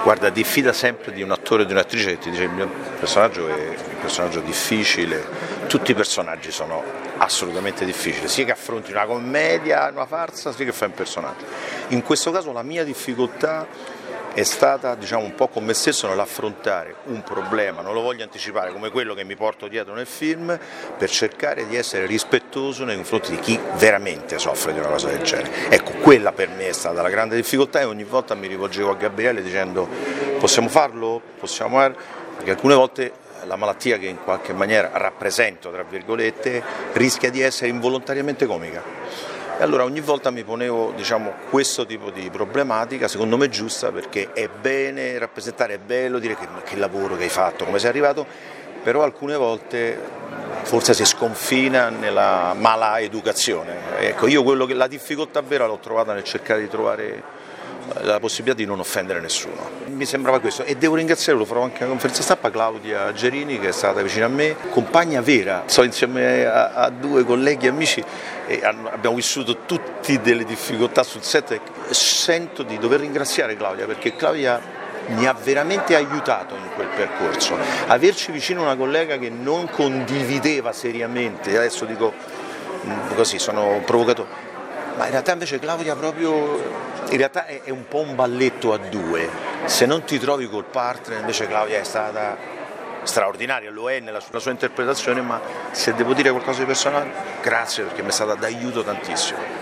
Guarda, diffida sempre di un attore o di un'attrice che ti dice il mio personaggio è un personaggio difficile, tutti i personaggi sono assolutamente difficili, sia che affronti una commedia, una farsa, sia che fai un personaggio. In questo caso la mia difficoltà è stata, un po' con me stesso nell'affrontare un problema, non lo voglio anticipare, come quello che mi porto dietro nel film, per cercare di essere rispettoso nei confronti di chi veramente soffre di una cosa del genere. Ecco, quella per me è stata la grande difficoltà e ogni volta mi rivolgevo a Gabriele dicendo possiamo farlo? Perché alcune volte la malattia che in qualche maniera rappresento, tra virgolette, rischia di essere involontariamente comica. E allora ogni volta mi ponevo questo tipo di problematica, secondo me giusta, perché è bene rappresentare, è bello dire che lavoro che hai fatto, come sei arrivato, però alcune volte forse si sconfina nella mala educazione. Ecco, io la difficoltà vera l'ho trovata nel cercare di trovare la possibilità di non offendere nessuno. Mi sembrava questo e devo ringraziare, lo farò anche alla conferenza stampa, Claudia Gerini, che è stata vicina a me, compagna vera, sto insieme a due colleghi e amici e abbiamo vissuto tutti delle difficoltà sul set e sento di dover ringraziare Claudia perché Claudia mi ha veramente aiutato in quel percorso. Averci vicino una collega che non condivideva seriamente, adesso dico così, sono provocatore, ma in realtà invece Claudia è un po' un balletto a due, se non ti trovi col partner invece Claudia è stata straordinaria, lo è nella sua interpretazione, ma se devo dire qualcosa di personale, grazie perché mi è stata d'aiuto tantissimo.